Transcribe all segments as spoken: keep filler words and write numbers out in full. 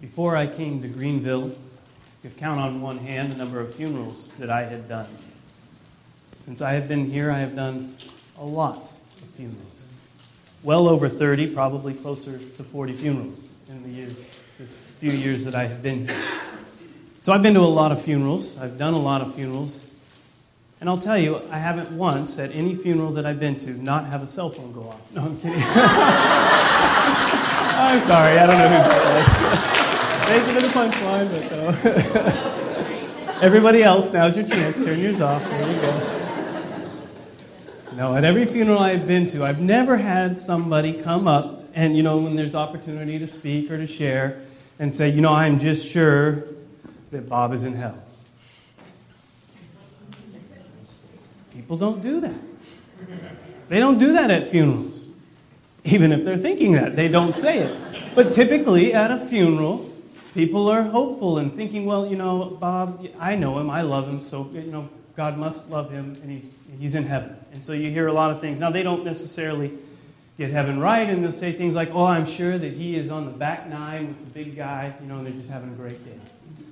Before I came to Greenville, you could count on one hand the number of funerals that I had done. Since I have been here, I have done a lot of funerals. Well over thirty, probably closer to forty funerals in the years, the few years that I have been here. So I've been to a lot of funerals. I've done a lot of funerals. And I'll tell you, I haven't once at any funeral that I've been to not have a cell phone go off. No, I'm kidding. I'm sorry, I don't know who's Thanks for the punchline, but uh, everybody else, now's your chance. Turn yours off. There you go. No, at every funeral I've been to, I've never had somebody come up and, you know, when there's opportunity to speak or to share and say, you know, I'm just sure that Bob is in hell. People don't do that. They don't do that at funerals. Even if they're thinking that, they don't say it. But typically at a funeral, people are hopeful and thinking, well, you know, Bob, I know him, I love him, so, you know, God must love him, and he's, he's in heaven. And so you hear a lot of things. Now, they don't necessarily get heaven right, and they'll say things like, oh, I'm sure that he is on the back nine with the big guy, you know, and they're just having a great day.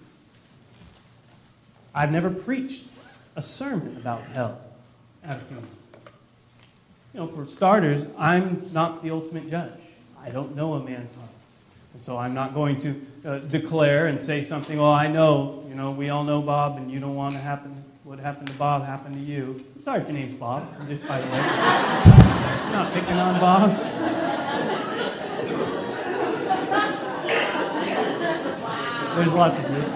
I've never preached a sermon about hell at a funeral. You know, for starters, I'm not the ultimate judge. I don't know a man's heart. And so I'm not going to uh, declare and say something, oh, I know, you know, we all know Bob, and you don't want to happen, what happened to Bob happened to you. I'm sorry if your name's Bob, I'm just by the way. I'm not picking on Bob. There's lots of you.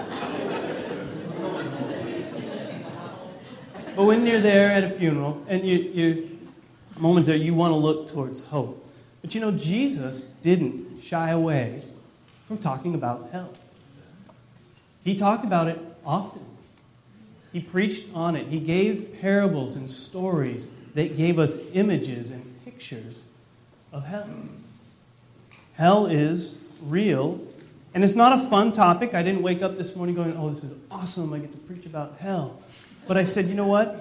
But when you're there at a funeral, and you, you moments there, you want to look towards hope. But you know, Jesus didn't shy away from talking about hell. He talked about it often. He preached on it. He gave parables and stories that gave us images and pictures of hell. Hell is real, and it's not a fun topic. I didn't wake up this morning going, oh, this is awesome, I get to preach about hell. But I said, you know what?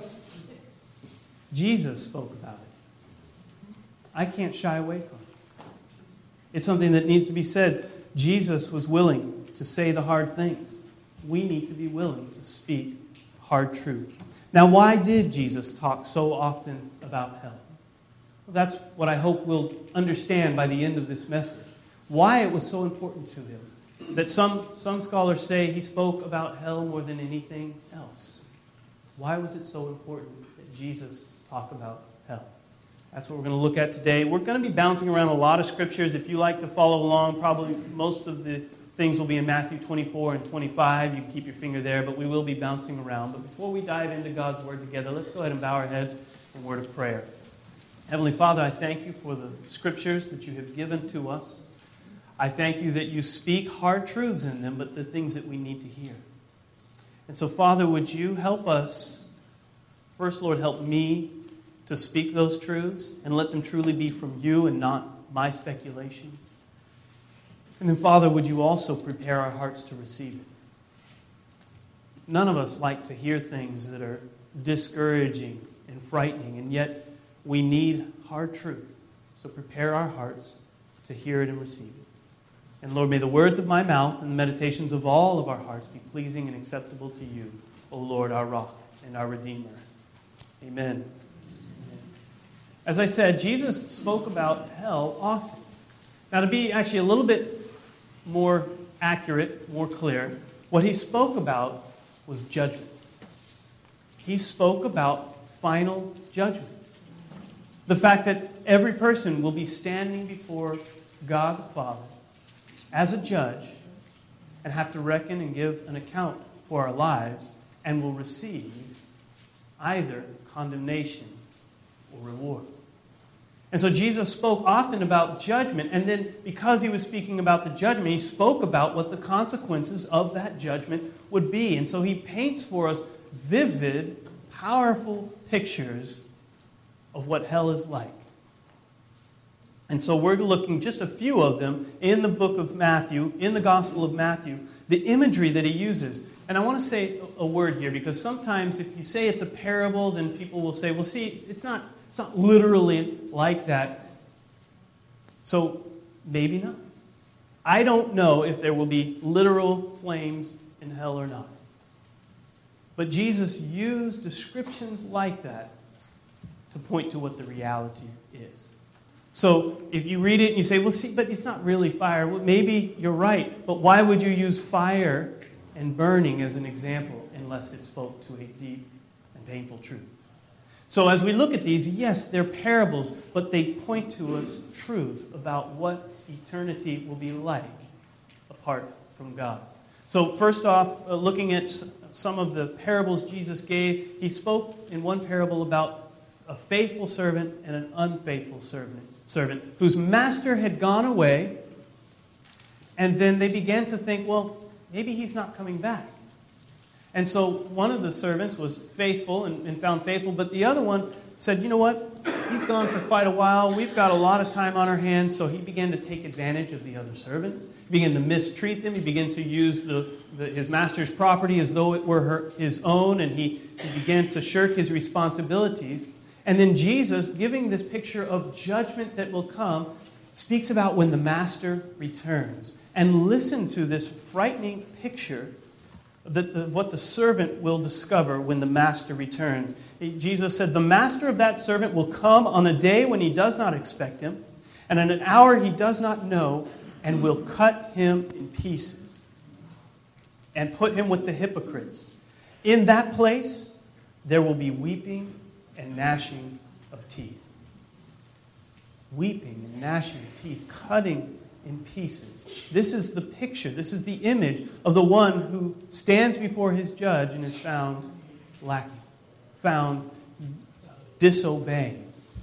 Jesus spoke about it. I can't shy away from it. It's something that needs to be said. Jesus was willing to say the hard things. We need to be willing to speak hard truth. Now, why did Jesus talk so often about hell? Well, that's what I hope we'll understand by the end of this message. Why it was so important to him. That some, some scholars say he spoke about hell more than anything else. Why was it so important that Jesus talk about hell? That's what we're going to look at today. We're going to be bouncing around a lot of scriptures. If you like to follow along, probably most of the things will be in Matthew twenty-four and twenty-five. You can keep your finger there, but we will be bouncing around. But before we dive into God's Word together, let's go ahead and bow our heads in a word of prayer. Heavenly Father, I thank you for the scriptures that you have given to us. I thank you that you speak hard truths in them, but the things that we need to hear. And so, Father, would you help us? First, Lord, help me to speak those truths and let them truly be from you and not my speculations. And then, Father, would you also prepare our hearts to receive it? None of us like to hear things that are discouraging and frightening, and yet we need hard truth. So prepare our hearts to hear it and receive it. And Lord, may the words of my mouth and the meditations of all of our hearts be pleasing and acceptable to you, O Lord, our rock and our Redeemer. Amen. As I said, Jesus spoke about hell often. Now, to be actually a little bit more accurate, more clear, what he spoke about was judgment. He spoke about final judgment. The fact that every person will be standing before God the Father as a judge and have to reckon and give an account for our lives and will receive either condemnation or reward. And so Jesus spoke often about judgment, and then because he was speaking about the judgment, he spoke about what the consequences of that judgment would be. And so he paints for us vivid, powerful pictures of what hell is like. And so we're looking just a few of them in the book of Matthew, in the Gospel of Matthew, the imagery that he uses. And I want to say a word here, because sometimes if you say it's a parable, then people will say, well, see, it's not, it's not literally like that. So maybe not. I don't know if there will be literal flames in hell or not. But Jesus used descriptions like that to point to what the reality is. So if you read it and you say, well, see, but it's not really fire. Well, maybe you're right. But why would you use fire and burning as an example unless it spoke to a deep and painful truth? So as we look at these, yes, they're parables, but they point to us truths about what eternity will be like apart from God. So first off, uh, looking at some of the parables Jesus gave, he spoke in one parable about a faithful servant and an unfaithful servant, servant whose master had gone away, and then they began to think, well, maybe he's not coming back. And so one of the servants was faithful and, and found faithful, but the other one said, you know what? He's gone for quite a while. We've got a lot of time on our hands. So he began to take advantage of the other servants. He began to mistreat them. He began to use the, the, his master's property as though it were her, his own, and he, he began to shirk his responsibilities. And then Jesus, giving this picture of judgment that will come, speaks about when the master returns. And listen to this frightening picture that the, what the servant will discover when the master returns. Jesus said, the master of that servant will come on a day when he does not expect him, and in an hour he does not know, and will cut him in pieces and put him with the hypocrites. In that place there will be weeping and gnashing of teeth. Weeping and gnashing of teeth, cutting in pieces. This is the picture, this is the image of the one who stands before his judge and is found lacking, found disobeying.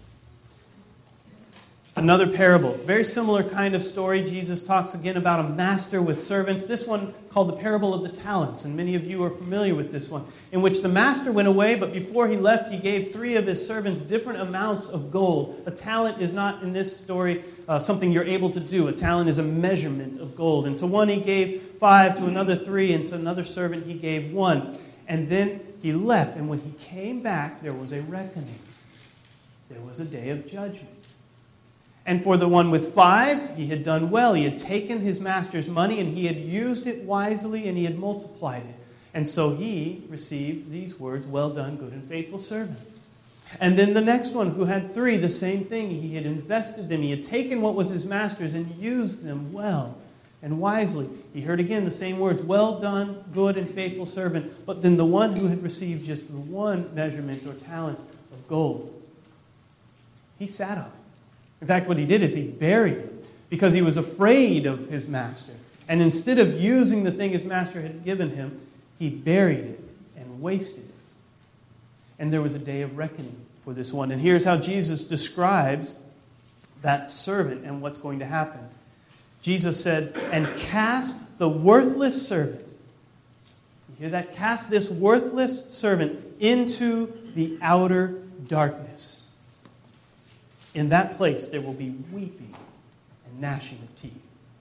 Another parable, very similar kind of story. Jesus talks again about a master with servants. This one called the parable of the talents, and many of you are familiar with this one, in which the master went away, but before he left, he gave three of his servants different amounts of gold. A talent is not, in this story, uh, something you're able to do. A talent is a measurement of gold. And to one he gave five, to another three, and to another servant he gave one. And then he left, and when he came back, there was a reckoning. There was a day of judgment. And for the one with five, he had done well. He had taken his master's money and he had used it wisely and he had multiplied it. And so he received these words, well done, good and faithful servant. And then the next one who had three, the same thing. He had invested them. He had taken what was his master's and used them well and wisely. He heard again the same words, well done, good and faithful servant. But then the one who had received just the one measurement or talent of gold, he sat on it. In fact, what he did is he buried it because he was afraid of his master. And instead of using the thing his master had given him, he buried it and wasted it. And there was a day of reckoning for this one. And here's how Jesus describes that servant and what's going to happen. Jesus said, and cast the worthless servant. You hear that? Cast this worthless servant into the outer darkness. In that place, there will be weeping and gnashing of teeth.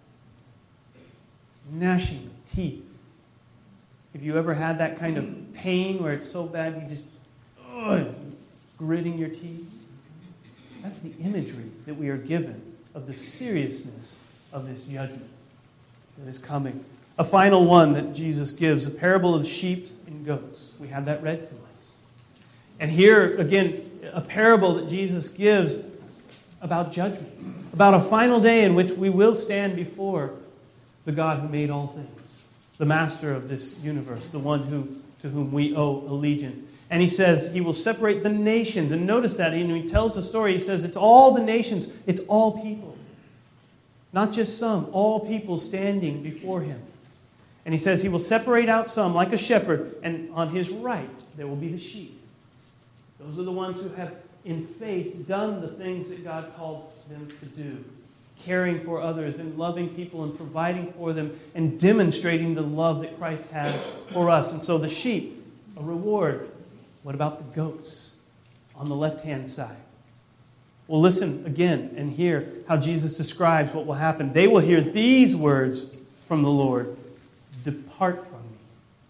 Gnashing of teeth. Have you ever had that kind of pain where it's so bad you just ugh, gritting your teeth? That's the imagery that we are given of the seriousness of this judgment that is coming. A final one that Jesus gives, a parable of sheep and goats. We have that read to us. And here, again, a parable that Jesus gives about judgment, about a final day in which we will stand before the God who made all things, the master of this universe, the one who, to whom we owe allegiance. And he says he will separate the nations. And notice that when he tells the story, he says it's all the nations, it's all people. Not just some, all people standing before him. And he says he will separate out some like a shepherd, and on his right there will be the sheep. Those are the ones who have in faith done the things that God called them to do, caring for others and loving people and providing for them and demonstrating the love that Christ has for us. And so the sheep, a reward. What about the goats on the left-hand side? Well, listen again and hear how Jesus describes what will happen. They will hear these words from the Lord. Depart from me.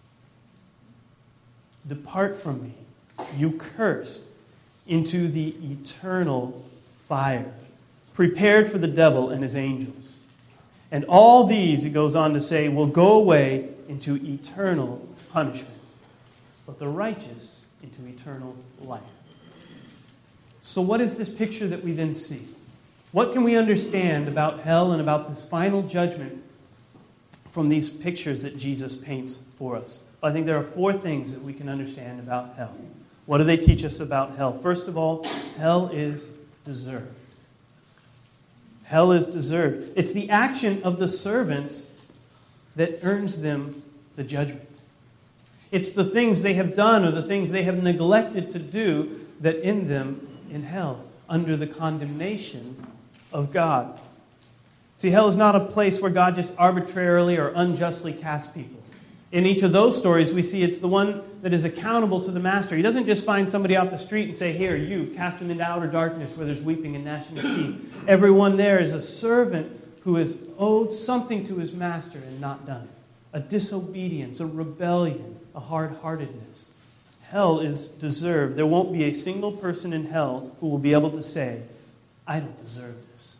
Depart from me, you cursed, into the eternal fire, prepared for the devil and his angels. And all these, he goes on to say, will go away into eternal punishment, but the righteous into eternal life. So what is this picture that we then see? What can we understand about hell and about this final judgment from these pictures that Jesus paints for us? Well, I think there are four things that we can understand about hell. What do they teach us about hell? First of all, hell is deserved. Hell is deserved. It's the action of the servants that earns them the judgment. It's the things they have done or the things they have neglected to do that end them in hell under the condemnation of God. See, hell is not a place where God just arbitrarily or unjustly casts people. In each of those stories, we see it's the one that is accountable to the master. He doesn't just find somebody out the street and say, here, you, cast them into outer darkness where there's weeping and gnashing of teeth. Everyone there is a servant who has owed something to his master and not done it. A disobedience, a rebellion, a hard-heartedness. Hell is deserved. There won't be a single person in hell who will be able to say, I don't deserve this.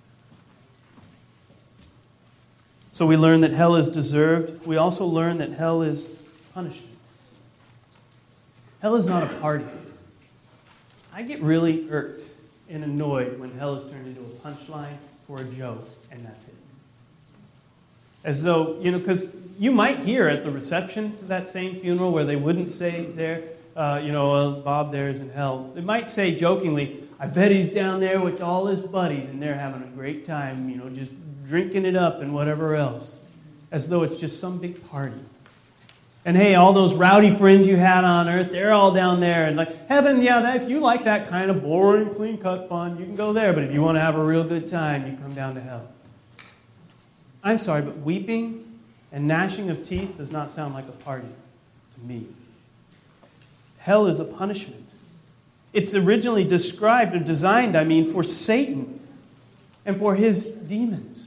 So we learn that hell is deserved. We also learn that hell is punishment. Hell is not a party. I get really irked and annoyed when hell is turned into a punchline for a joke, and that's it. As though, you know, because you might hear at the reception to that same funeral where they wouldn't say there, uh, you know, well, Bob there is in hell. They might say jokingly, I bet he's down there with all his buddies and they're having a great time, you know, just drinking it up and whatever else. As though it's just some big party. And hey, all those rowdy friends you had on earth, they're all down there. And like, heaven, yeah, that, if you like that kind of boring, clean-cut fun, you can go there. But if you want to have a real good time, you come down to hell. I'm sorry, but weeping and gnashing of teeth does not sound like a party to me. Hell is a punishment. It's originally described or designed, I mean, for Satan and for his demons.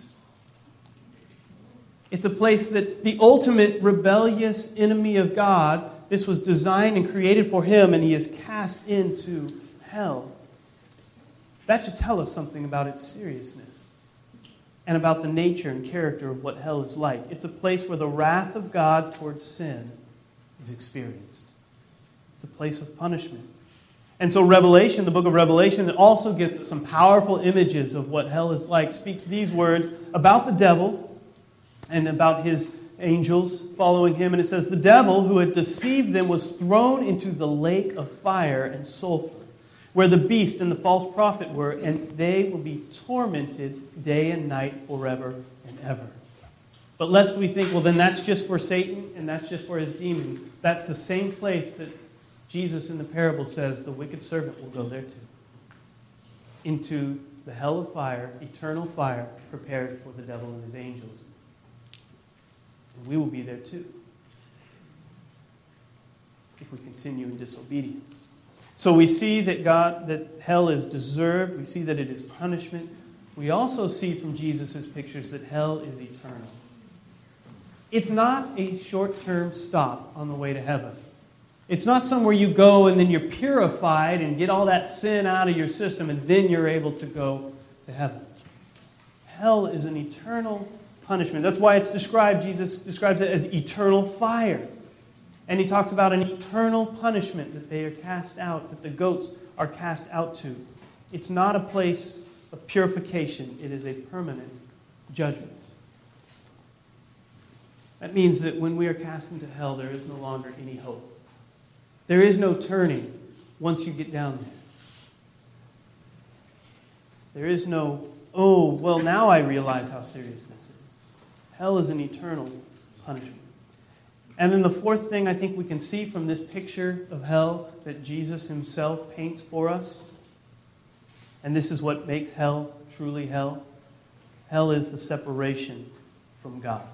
It's a place that the ultimate rebellious enemy of God, this was designed and created for him, and he is cast into hell. That should tell us something about its seriousness and about the nature and character of what hell is like. It's a place where the wrath of God towards sin is experienced. It's a place of punishment. And so Revelation, the book of Revelation, it also gives us some powerful images of what hell is like, speaks these words about the devil and about his angels following him. And it says, the devil who had deceived them was thrown into the lake of fire and sulfur, where the beast and the false prophet were, and they will be tormented day and night forever and ever. But lest we think, well, then that's just for Satan and that's just for his demons. That's the same place that Jesus in the parable says the wicked servant will go there too. Into the hell of fire, eternal fire, prepared for the devil and his angels. And we will be there too, if we continue in disobedience. So we see that God, that hell is deserved. We see that it is punishment. We also see from Jesus' pictures that hell is eternal. It's not a short-term stop on the way to heaven. It's not somewhere you go and then you're purified and get all that sin out of your system and then you're able to go to heaven. Hell is an eternal punishment. That's why it's described, Jesus describes it as eternal fire. And he talks about an eternal punishment that they are cast out, that the goats are cast out to. It's not a place of purification. It is a permanent judgment. That means that when we are cast into hell, there is no longer any hope. There is no turning once you get down there. There is no, oh, well, now I realize how serious this is. Hell is an eternal punishment. And then the fourth thing I think we can see from this picture of hell that Jesus himself paints for us, and this is what makes hell truly hell, hell is the separation from God.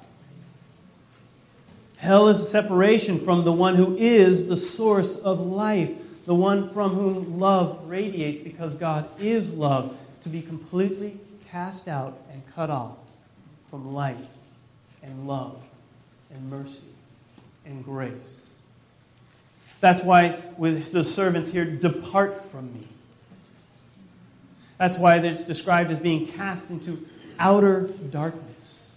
Hell is a separation from the one who is the source of life, the one from whom love radiates because God is love, to be completely cast out and cut off from life and love and mercy and grace. That's why with the servants here, depart from me. That's why it's described as being cast into outer darkness.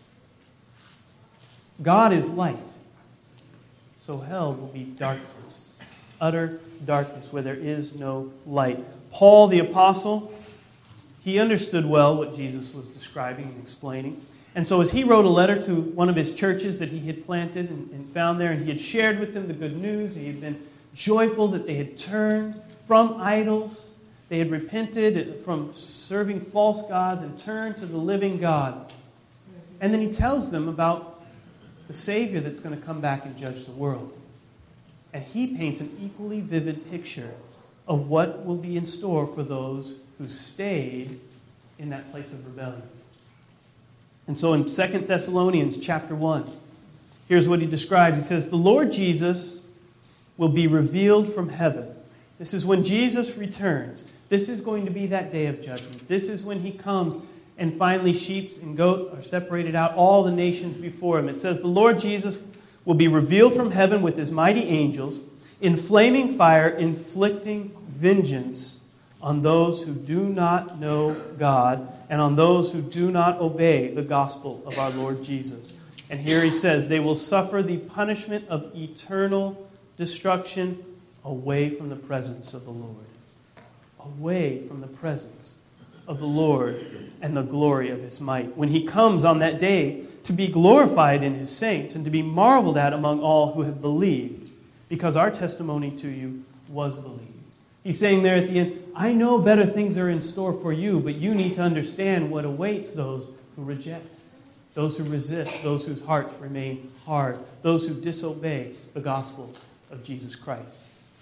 God is light, so hell will be darkness, utter darkness where there is no light. Paul the apostle, he understood well what Jesus was describing and explaining. And so as he wrote a letter to one of his churches that he had planted and, and found there, and he had shared with them the good news, he had been joyful that they had turned from idols, they had repented from serving false gods and turned to the living God. And then he tells them about the Savior that's going to come back and judge the world. And he paints an equally vivid picture of what will be in store for those who stayed in that place of rebellion. And so in Second Thessalonians chapter one, here's what he describes. He says, the Lord Jesus will be revealed from heaven. This is when Jesus returns. This is going to be that day of judgment. This is when he comes and finally sheep and goat are separated out, all the nations before him. It says, the Lord Jesus will be revealed from heaven with his mighty angels in flaming fire, inflicting vengeance on those who do not know God and on those who do not obey the gospel of our Lord Jesus. And here he says, they will suffer the punishment of eternal destruction away from the presence of the Lord. Away from the presence of the Lord and the glory of his might. When he comes on that day to be glorified in his saints and to be marveled at among all who have believed, because our testimony to you was believed. He's saying there at the end, I know better things are in store for you, but you need to understand what awaits those who reject, those who resist, those whose hearts remain hard, those who disobey the gospel of Jesus Christ.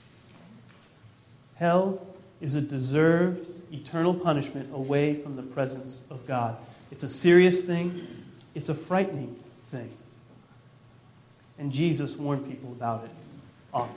Hell is a deserved eternal punishment away from the presence of God. It's a serious thing. It's a frightening thing. And Jesus warned people about it often.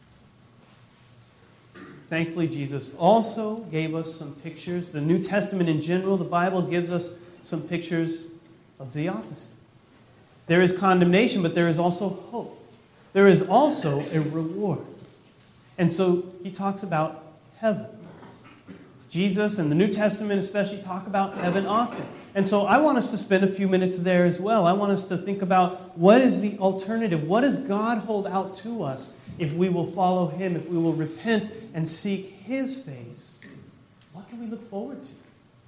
Thankfully, Jesus also gave us some pictures. The New Testament in general, the Bible gives us some pictures of the opposite. There is condemnation, but there is also hope. There is also a reward. And so he talks about heaven. Jesus and the New Testament especially talk about heaven often. And so I want us to spend a few minutes there as well. I want us to think about what is the alternative? What does God hold out to us if we will follow him, if we will repent and seek his face? What can we look forward to?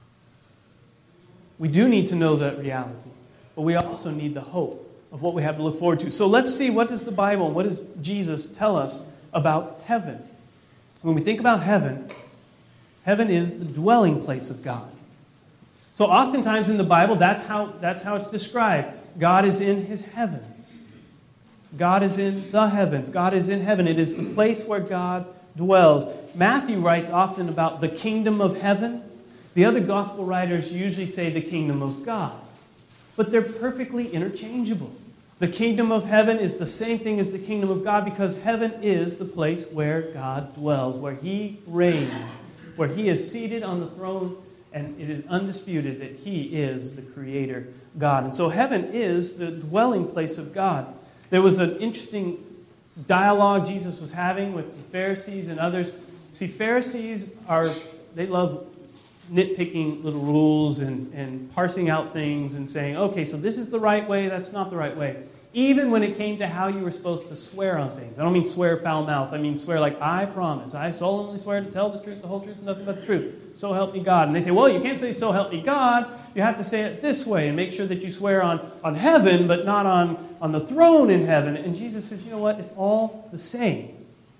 We do need to know that reality, but we also need the hope of what we have to look forward to. So let's see, what does the Bible, what does Jesus tell us about heaven? When we think about heaven, heaven is the dwelling place of God. So oftentimes in the Bible, that's how, that's how it's described. God is in his heavens. God is in the heavens. God is in heaven. It is the place where God dwells. Matthew writes often about the kingdom of heaven. The other gospel writers usually say the kingdom of God. But they're perfectly interchangeable. The kingdom of heaven is the same thing as the kingdom of God because heaven is the place where God dwells, where he reigns, where he is seated on the throne, and it is undisputed that he is the creator God. And so heaven is the dwelling place of God. There was an interesting dialogue Jesus was having with the Pharisees and others. See, Pharisees are, they love nitpicking little rules and, and parsing out things and saying, okay, so this is the right way, that's not the right way. Even when it came to how you were supposed to swear on things. I don't mean swear foul mouth. I mean swear like, I promise. I solemnly swear to tell the truth, the whole truth, and nothing but the truth. So help me God. And they say, well, you can't say so help me God. You have to say it this way and make sure that you swear on, on heaven, but not on, on the throne in heaven. And Jesus says, you know what? It's all the same.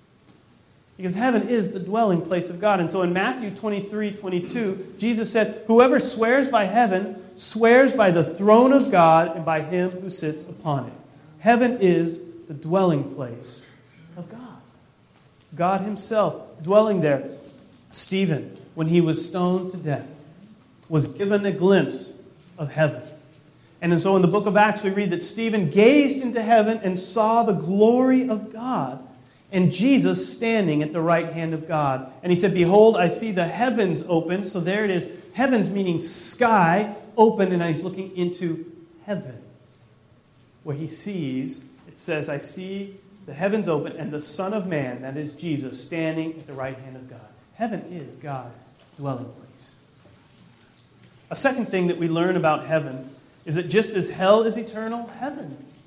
Because heaven is the dwelling place of God. And so in Matthew twenty-three twenty-two, Jesus said, whoever swears by heaven swears by the throne of God and by him who sits upon it. Heaven is the dwelling place of God. God himself dwelling there. Stephen, when he was stoned to death, was given a glimpse of heaven. And so in the book of Acts we read that Stephen gazed into heaven and saw the glory of God and Jesus standing at the right hand of God. And he said, behold, I see the heavens open. So there it is. Heavens meaning sky open, and he's looking into heaven. Where he sees, it says, I see the heavens open and the Son of Man, that is Jesus, standing at the right hand of God. Heaven is God's dwelling place. A second thing that we learn about heaven is that just as hell is eternal, heaven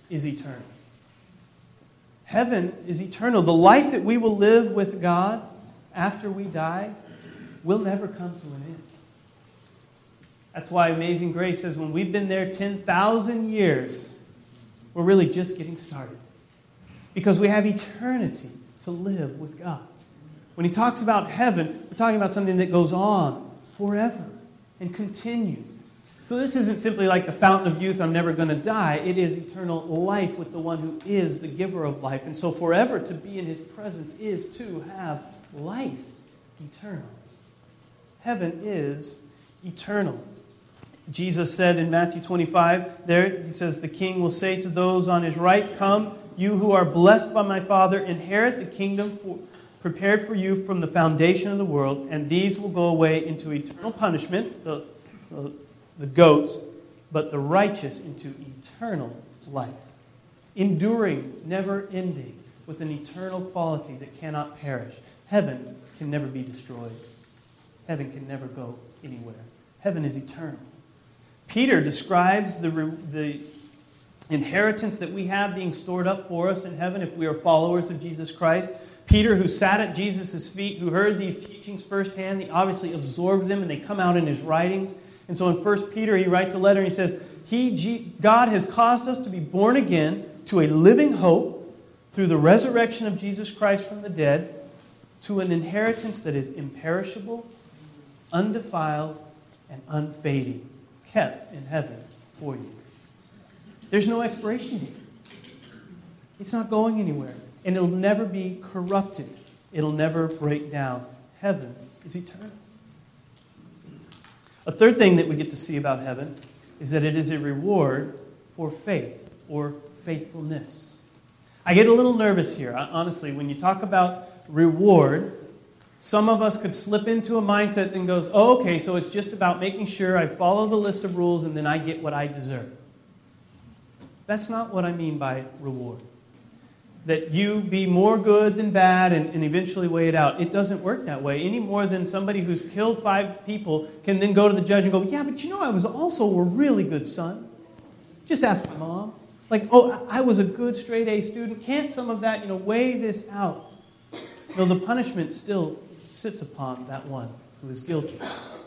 is eternal. Heaven is eternal. The life that we will live with God after we die will never come to an end. That's why Amazing Grace says when we've been there ten thousand years, we're really just getting started. Because we have eternity to live with God. When he talks about heaven, we're talking about something that goes on forever and continues. So this isn't simply like the fountain of youth, I'm never going to die. It is eternal life with the one who is the giver of life. And so forever to be in his presence is to have life eternal. Heaven is eternal. Jesus said in Matthew twenty-five, there he says, the king will say to those on his right, come, you who are blessed by my Father, inherit the kingdom for, prepared for you from the foundation of the world, and these will go away into eternal punishment, the, the, the goats, but the righteous into eternal life. Enduring, never ending, with an eternal quality that cannot perish. Heaven can never be destroyed. Heaven can never go anywhere. Heaven is eternal. Peter describes the, the inheritance that we have being stored up for us in heaven if we are followers of Jesus Christ. Peter, who sat at Jesus' feet, who heard these teachings firsthand, he obviously absorbed them and they come out in his writings. And so in First Peter, he writes a letter and he says, He, God has caused us to be born again to a living hope through the resurrection of Jesus Christ from the dead, to an inheritance that is imperishable, undefiled, and unfading, kept in heaven for you. There's no expiration date. It's not going anywhere. And it'll never be corrupted. It'll never break down. Heaven is eternal. A third thing that we get to see about heaven is that it is a reward for faith or faithfulness. I get a little nervous here, honestly. When you talk about reward, some of us could slip into a mindset that goes, oh, okay, so it's just about making sure I follow the list of rules and then I get what I deserve. That's not what I mean by reward. That you be more good than bad and, and eventually weigh it out. It doesn't work that way any more than somebody who's killed five people can then go to the judge and go, yeah, but you know I was also a really good son. Just ask my mom. Like, oh, I was a good straight A student. Can't some of that, you know, weigh this out? No, the punishment still sits upon that one who is guilty.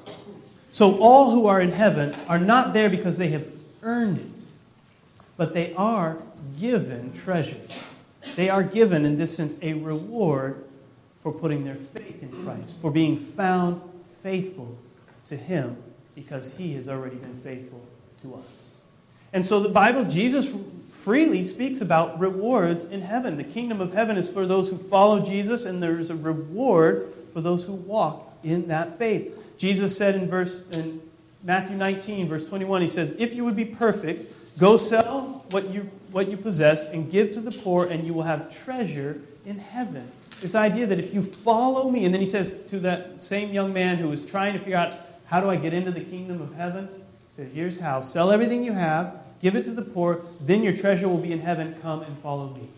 So all who are in heaven are not there because they have earned it, but they are given treasure. They are given, in this sense, a reward for putting their faith in Christ, for being found faithful to Him because He has already been faithful to us. And so the Bible, Jesus freely speaks about rewards in heaven. The kingdom of heaven is for those who follow Jesus, and there is a reward for those who walk in that faith. Jesus said in verse in Matthew nineteen, verse twenty-one, He says, if you would be perfect, go sell what you what you possess and give to the poor, and you will have treasure in heaven. This idea that if you follow me, and then He says to that same young man who was trying to figure out, how do I get into the kingdom of heaven? He said, here's how. Sell everything you have, give it to the poor, then your treasure will be in heaven. Come and follow me.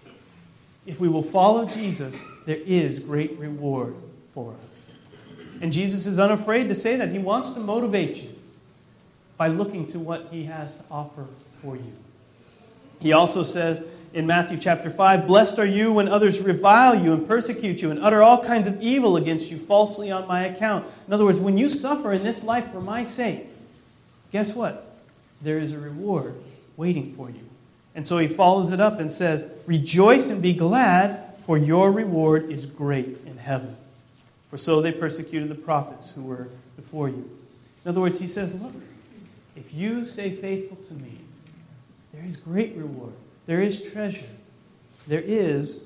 If we will follow Jesus, there is great reward for us. And Jesus is unafraid to say that. He wants to motivate you by looking to what He has to offer for you. He also says in Matthew chapter five, blessed are you when others revile you and persecute you and utter all kinds of evil against you falsely on my account. In other words, when you suffer in this life for my sake, guess what? There is a reward waiting for you. And so he follows it up and says, rejoice and be glad, for your reward is great in heaven. For so they persecuted the prophets who were before you. In other words, he says, look, if you stay faithful to me, there is great reward. There is treasure. There is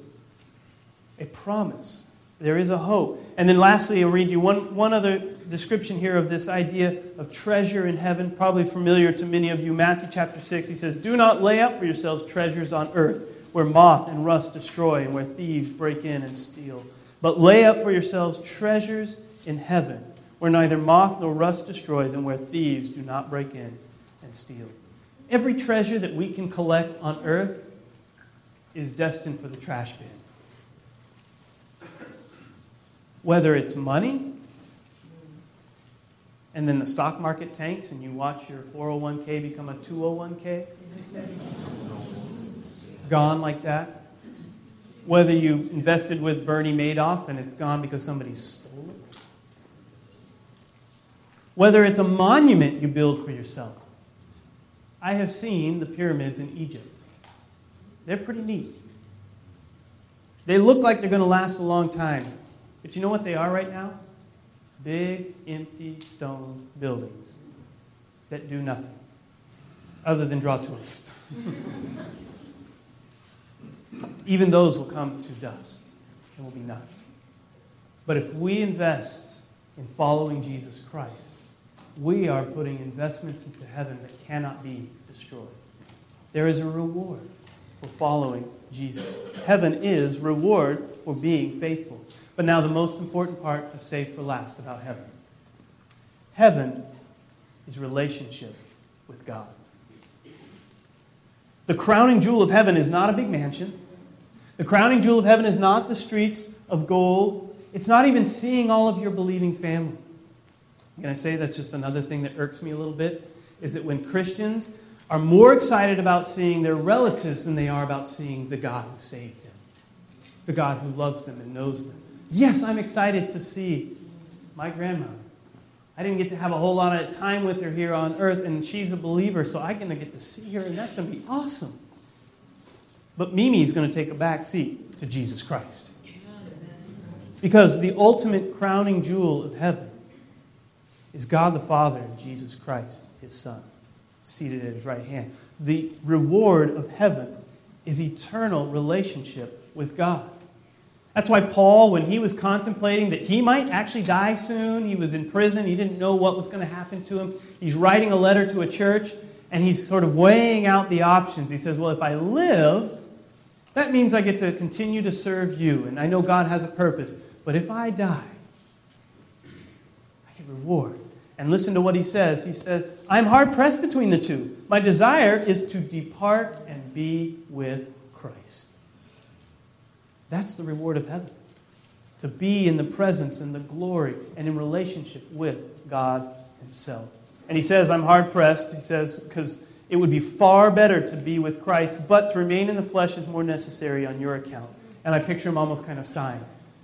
a promise. There is a hope. And then lastly, I'll read you one, one other description here of this idea of treasure in heaven, probably familiar to many of you. Matthew chapter six, he says, do not lay up for yourselves treasures on earth, where moth and rust destroy and where thieves break in and steal. But lay up for yourselves treasures in heaven, where neither moth nor rust destroys and where thieves do not break in and steal. Every treasure that we can collect on earth is destined for the trash bin. Whether it's money, and then the stock market tanks and you watch your four oh one k become a two oh one k, as they say. gone like that. Whether you invested with Bernie Madoff and it's gone because somebody stole it. Whether it's a monument you build for yourself. I have seen the pyramids in Egypt. They're pretty neat. They look like they're going to last a long time. But you know what they are right now? Big, empty stone buildings that do nothing other than draw tourists. Even those will come to dust and will be nothing. But if we invest in following Jesus Christ, we are putting investments into heaven that cannot be destroyed. There is a reward for following Jesus. Heaven is reward for being faithful. But now the most important part of Saved for Last about heaven. Heaven is relationship with God. The crowning jewel of heaven is not a big mansion. The crowning jewel of heaven is not the streets of gold. It's not even seeing all of your believing family. Can I say that's just another thing that irks me a little bit? Is that when Christians are more excited about seeing their relatives than they are about seeing the God who saved them. The God who loves them and knows them. Yes, I'm excited to see my grandmother. I didn't get to have a whole lot of time with her here on earth, and she's a believer, so I'm going to get to see her, and that's going to be awesome. But Mimi's going to take a back seat to Jesus Christ. Because the ultimate crowning jewel of heaven is God the Father and Jesus Christ, His Son, seated at His right hand. The reward of heaven is eternal relationship with God. That's why Paul, when he was contemplating that he might actually die soon, he was in prison, he didn't know what was going to happen to him. He's writing a letter to a church, and he's sort of weighing out the options. He says, well, if I live, that means I get to continue to serve you, and I know God has a purpose. But if I die, I get reward. And listen to what he says. He says, I'm hard-pressed between the two. My desire is to depart and be with Christ. That's the reward of heaven. To be in the presence and the glory and in relationship with God Himself. And he says, I'm hard-pressed. He says, because it would be far better to be with Christ, but to remain in the flesh is more necessary on your account. And I picture him almost kind of sighing.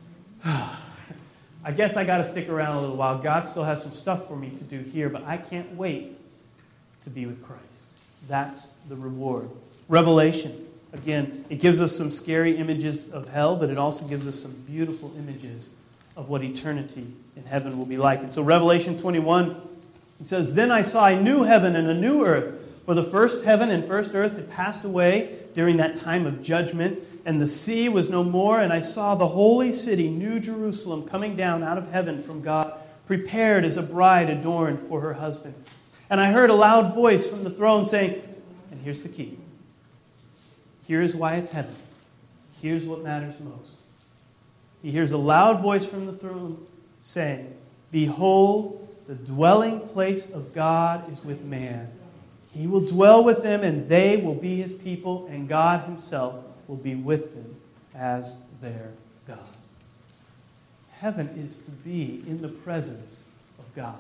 I guess I got to stick around a little while. God still has some stuff for me to do here, but I can't wait to be with Christ. That's the reward. Revelation. Again, it gives us some scary images of hell, but it also gives us some beautiful images of what eternity in heaven will be like. And so Revelation twenty-one, it says, Then I saw a new heaven and a new earth, for the first heaven and first earth had passed away during that time of judgment, and the sea was no more, and I saw the holy city, New Jerusalem, coming down out of heaven from God, prepared as a bride adorned for her husband. And I heard a loud voice from the throne saying, and here's the key. Here's why it's heaven. Here's what matters most. He hears a loud voice from the throne saying, Behold, the dwelling place of God is with man. He will dwell with them, and they will be His people, and God Himself will be with them as their God. Heaven is to be in the presence of God.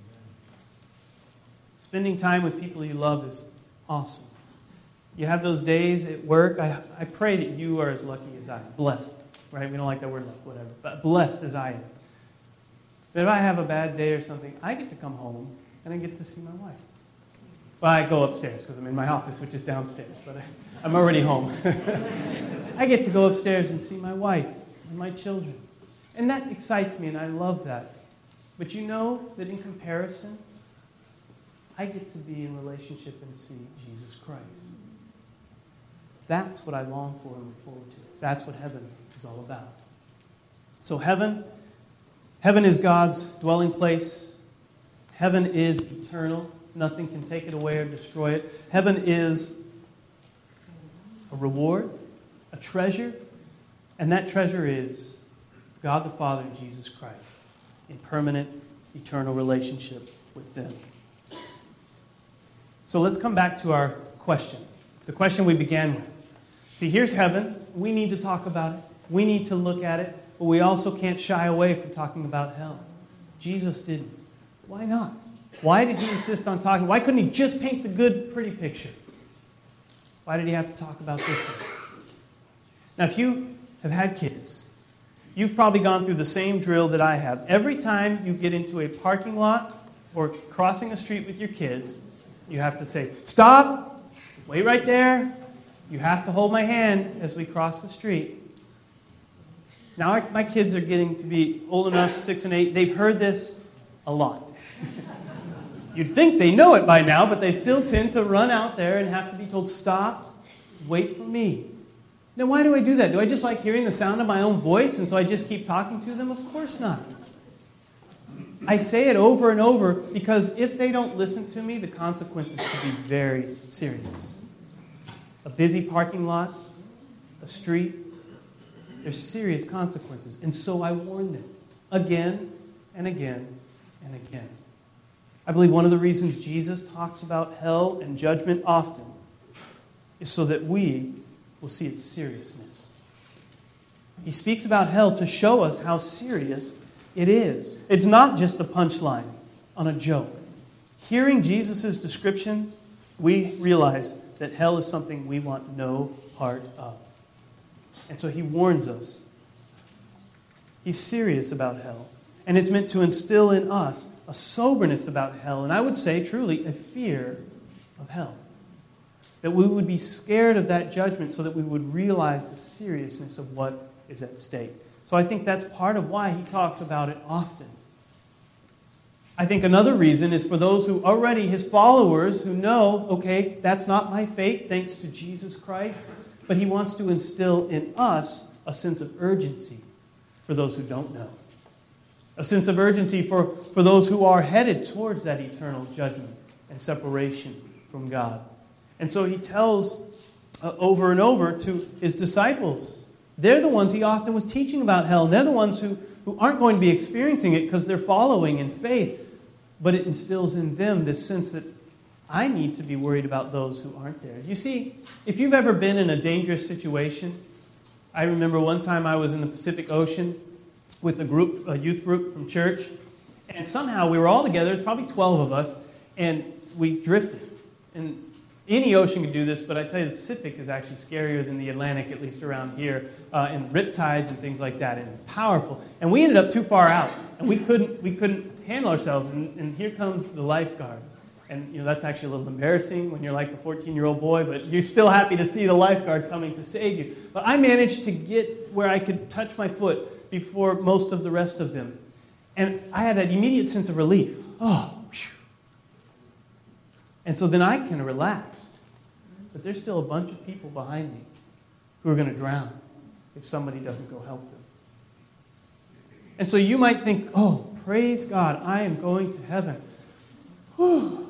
Spending time with people you love is awesome. You have those days at work. I, I pray that you are as lucky as I am. Blessed, right? We don't like that word, luck, whatever. But blessed as I am. That if I have a bad day or something, I get to come home and I get to see my wife. Well, I go upstairs because I'm in my office, which is downstairs. But I, I'm already home. I get to go upstairs and see my wife and my children. And that excites me, and I love that. But you know that in comparison, I get to be in relationship and see Jesus Christ. That's what I long for and look forward to. That's what heaven is all about. So heaven, heaven is God's dwelling place. Heaven is eternal. Nothing can take it away or destroy it. Heaven is a reward, a treasure, and that treasure is God the Father and Jesus Christ in permanent, eternal relationship with them. So let's come back to our question, the question we began with. See, here's heaven. We need to talk about it. We need to look at it, but we also can't shy away from talking about hell. Jesus didn't. Why not? Why did He insist on talking? Why couldn't He just paint the good, pretty picture? Why did He have to talk about this one? Now, if you have had kids, you've probably gone through the same drill that I have. Every time you get into a parking lot or crossing a street with your kids, you have to say, "Stop, wait right there. You have to hold my hand as we cross the street." Now, our, my kids are getting to be old enough, six and eight, they've heard this a lot. You'd think they know it by now, but they still tend to run out there and have to be told, "Stop, wait for me." Now, why do I do that? Do I just like hearing the sound of my own voice, and so I just keep talking to them? Of course not. I say it over and over because if they don't listen to me, the consequences could be very serious. A busy parking lot, a street, there's serious consequences. And so I warn them again and again and again. I believe one of the reasons Jesus talks about hell and judgment often is so that we will see its seriousness. He speaks about hell to show us how serious it is. It's not just a punchline on a joke. Hearing Jesus' description, we realize that hell is something we want no part of. And so he warns us. He's serious about hell. And it's meant to instill in us a soberness about hell, and I would say truly a fear of hell. That we would be scared of that judgment so that we would realize the seriousness of what is at stake. So I think that's part of why he talks about it often. I think another reason is for those who already, his followers, who know, okay, that's not my fate, thanks to Jesus Christ, but he wants to instill in us a sense of urgency for those who don't know. A sense of urgency for, for those who are headed towards that eternal judgment and separation from God. And so he tells uh, over and over to his disciples. They're the ones he often was teaching about hell. And they're the ones who, who aren't going to be experiencing it because they're following in faith. But it instills in them this sense that I need to be worried about those who aren't there. You see, if you've ever been in a dangerous situation, I remember one time I was in the Pacific Ocean with a group, a youth group from church, and somehow we were all together. There's probably twelve of us, and we drifted. And any ocean could do this, but I tell you, the Pacific is actually scarier than the Atlantic, at least around here, uh, and riptides and things like that. And it's powerful. And we ended up too far out, and we couldn't we couldn't handle ourselves. And, and here comes the lifeguard. And you know that's actually a little embarrassing when you're like a fourteen-year-old boy, but you're still happy to see the lifeguard coming to save you. But I managed to get where I could touch my foot before most of the rest of them. And I had that immediate sense of relief. Oh, whew. And so then I kind of relaxed. But there's still a bunch of people behind me who are going to drown if somebody doesn't go help them. And so you might think, oh, praise God, I am going to heaven. Whew.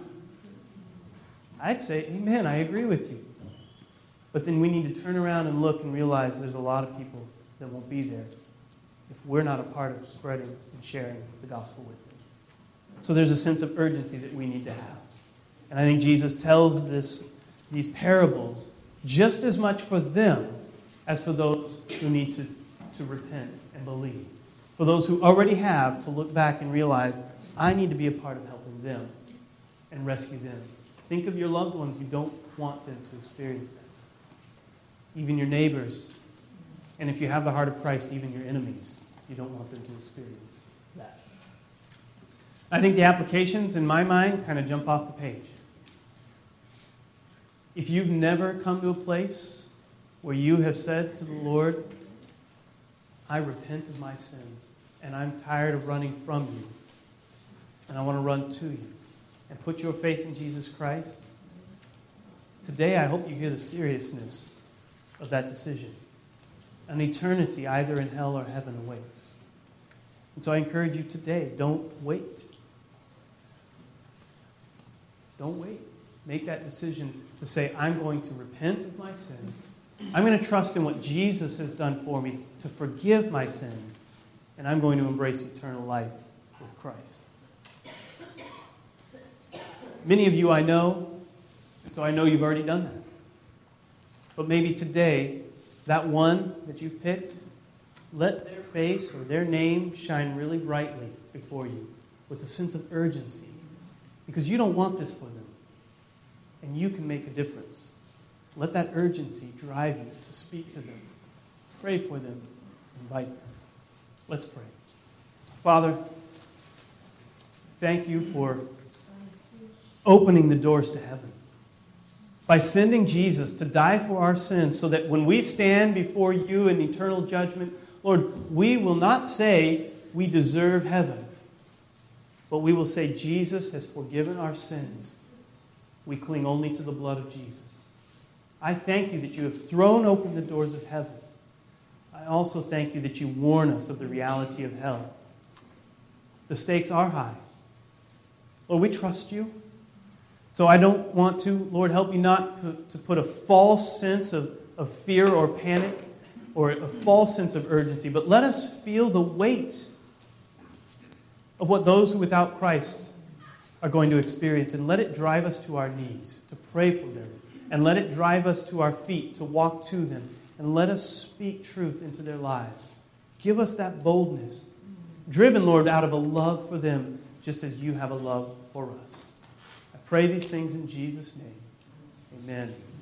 I'd say, amen, I agree with you. But then we need to turn around and look and realize there's a lot of people that won't be there if we're not a part of spreading and sharing the gospel with them. So there's a sense of urgency that we need to have. And I think Jesus tells this, these parables just as much for them as for those who need to, to repent and believe. For those who already have to look back and realize, I need to be a part of helping them and rescue them. Think of your loved ones. You don't want them to experience that. Even your neighbors. And if you have the heart of Christ, even your enemies, you don't want them to experience that. I think the applications, in my mind, kind of jump off the page. If you've never come to a place where you have said to the Lord, I repent of my sin, and I'm tired of running from you, and I want to run to you, and put your faith in Jesus Christ, today I hope you hear the seriousness of that decision. An eternity either in hell or heaven awaits. And so I encourage you today, don't wait. Don't wait. Make that decision to say, I'm going to repent of my sins. I'm going to trust in what Jesus has done for me to forgive my sins. And I'm going to embrace eternal life with Christ. Many of you I know, so I know you've already done that. But maybe today, that one that you've picked, let their face or their name shine really brightly before you with a sense of urgency. Because you don't want this for them. And you can make a difference. Let that urgency drive you to speak to them Pray for them. Invite them. Let's pray. Father, thank you for opening the doors to heaven by sending Jesus to die for our sins so that when we stand before you in eternal judgment, Lord, we will not say we deserve heaven, but we will say Jesus has forgiven our sins. We cling only to the blood of Jesus. I thank you that you have thrown open the doors of heaven. I also thank you that you warn us of the reality of hell. The stakes are high. Lord, we trust you. So I don't want to, Lord, help me not to put a false sense of, of fear or panic or a false sense of urgency, but let us feel the weight of what those who without Christ are going to experience, and let it drive us to our knees to pray for them, and let it drive us to our feet to walk to them, and let us speak truth into their lives. Give us that boldness, driven, Lord, out of a love for them, just as you have a love for us. I pray these things in Jesus' name. Amen.